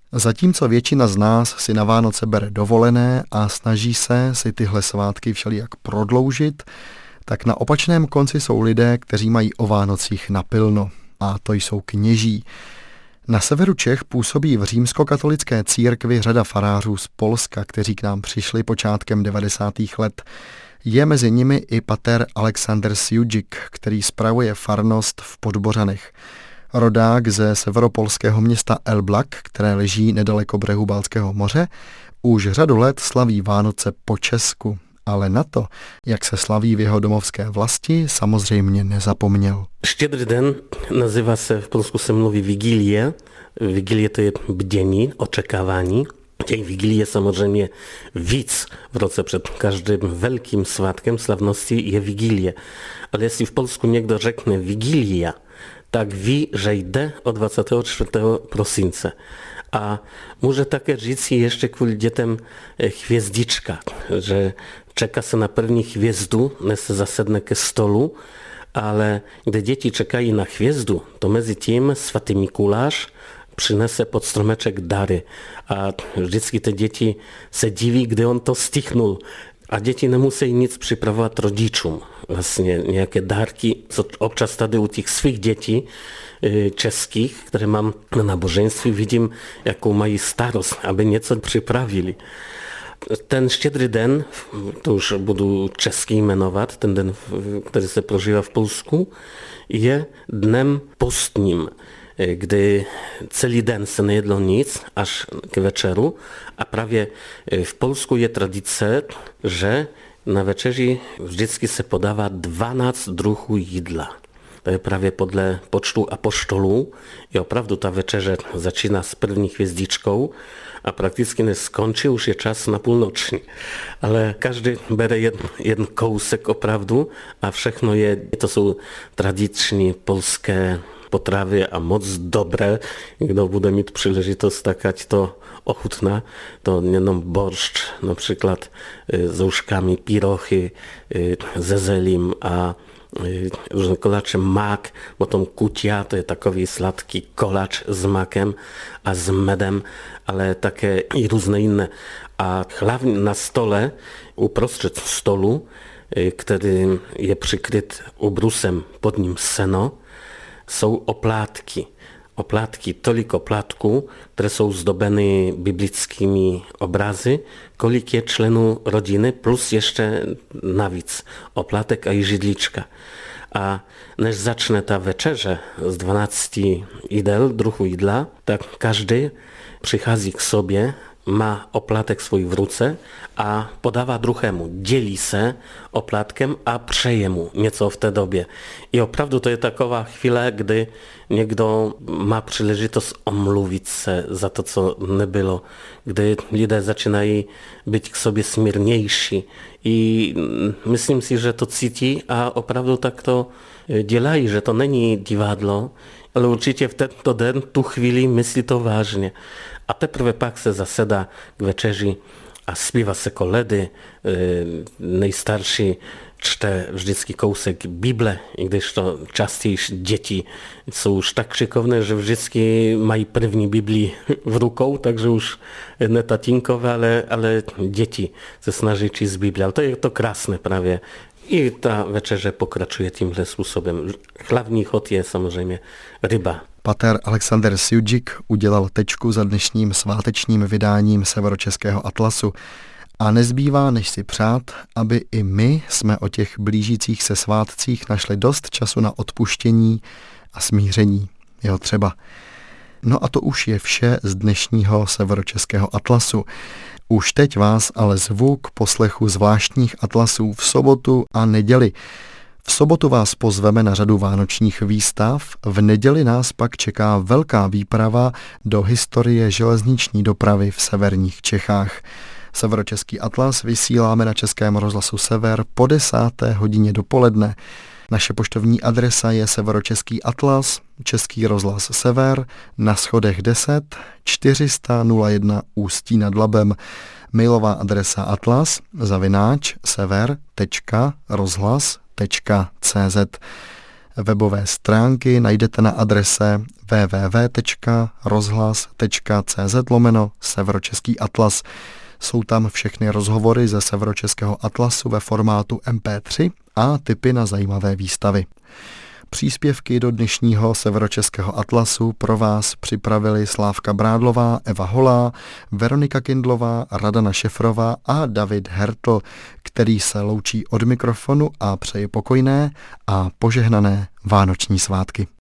Zatímco většina z nás si na Vánoce bere dovolené a snaží se si tyhle svátky všelijak prodloužit, tak na opačném konci jsou lidé, kteří mají o Vánocích napilno. A to jsou kněží. Na severu Čech působí v římskokatolické církvi řada farářů z Polska, kteří k nám přišli počátkem 90. let. Je mezi nimi i pater Alexander Siudzik, který spravuje farnost v Podbořanech. Rodák ze severopolského města Elbląg, které leží nedaleko břehu Baltského moře, už řadu let slaví Vánoce po česku, ale na to, jak se slaví v jeho domovské vlasti, samozřejmě nezapomněl. Štědrý den nazywa se, v Polsku se mluví Wigilie. Wigilie to je bdění, oczekávání. Tej Wigilii je samozřejmě víc w roce przed każdym wielkim swatkiem sławności je Wigilię. Ale jeśli w Polsku niekto rzeknie Wigilia, tak wie, że jde o 24 prosinca. A może takie říci jeszcze kvůli dětem hvězdička, że czeka se na první hvězdu, než se zasedne ke stolu, ale gdy dzieci czekají na hvězdu, to mezi tím svatý Mikuláš přinese pod stromeček dary. A vždycky te dzieci se dziwi, gdy on to stichnul. A dzieci nemusí nic připravovat rodičům. Vlastně nějaké dárky, co občas tady u těch svých dětí českých, které mám na naboženství, vidím, jakou mají starost, aby něco připravili. Ten štědrý den, to už budu česky jmenovat, ten den, který se prožívá v Polsku, je dnem postním, gdy celý den se nejedlo nic, až k večeru, a prawie w Polsku je tradycja, że na večeři vždycky se podává 12 druhů jídla. To je prawie podle počtu apoštolů. I opravdu ta večeře začíná s první hvězdičkou a praktycznie než skončí, už je czas na půlnoční. Ale každý bere jeden kousek opravdu a všechno je, to jsou tradiční polské potrawy, a moc dobre. Kdo bude mít příležitost, tak ať to ochutná. To jenom boršč, na przykład z łóżkami, pirochy ze zelim a różne kolacze, mak, bo tą kutia to jest takový sladki kolacz z makiem, a z medem, ale takie i różne inne. A hlavně na stole, uprostřed stolu, który je przykryt ubrusem, pod nim seno, są oplatki. Oplatki, tolik oplatku, które są zdobione biblickimi obrazy, kolik je členů rodziny, plus jeszcze navíc oplatek a i židlička. A než začne ta večerze z 12 jídel, druhu jídla, tak każdy přichází k sobě, má oplatek svůj v ruce a podává druhému. Dělí se oplatkem a přeje mu něco v té době. I opravdu to je taková chvíle, kdy někdo má příležitost omluvit se za to, co nebylo, kdy lidé začínají být k sobě smírnější. I myslím si, že to cítí a opravdu tak to dělají, že to není divadlo, ale určitě v tento den, tu chvíli myslí to vážně. A teprve pak se zaseda k večeři a zpívá se koledy. Nejstarší čte vždycky kousek Bible, i když to častěji děti jsou už tak šikovné, že vždycky mají první Biblii v rukou, takže už ne tatínkové, ale děti se snaží číst Biblię. Ale to je to krásné právě. I ta večeře pokračuje tímhle způsobem. Hlavní chod je samozřejmě ryba. Pater Alexander Siudzik udělal tečku za dnešním svátečním vydáním Severočeského atlasu a nezbývá, než si přát, aby i my jsme o těch blížících se svátcích našli dost času na odpuštění a smíření. Jo, třeba. No a to už je vše z dnešního Severočeského atlasu. Už teď vás ale zvu k poslechu zvláštních atlasů v sobotu a neděli. V sobotu vás pozveme na řadu vánočních výstav, v neděli nás pak čeká velká výprava do historie železniční dopravy v severních Čechách. Severočeský atlas vysíláme na Českém rozhlasu Sever po 10. hodině dopoledne. Naše poštovní adresa je Severočeský atlas, Český rozhlas Sever, na schodech 10 400 01 Ústí nad Labem. Mailová adresa atlas@sever.rozhlas.cz. Webové stránky najdete na adrese www.rozhlas.cz/Severočeský atlas. Jsou tam všechny rozhovory ze Severočeského atlasu ve formátu MP3 a tipy na zajímavé výstavy. Příspěvky do dnešního Severočeského atlasu pro vás připravili Slávka Brádlová, Eva Holá, Veronika Kindlová, Radana Šefrová a David Hertl, který se loučí od mikrofonu a přeje pokojné a požehnané vánoční svátky.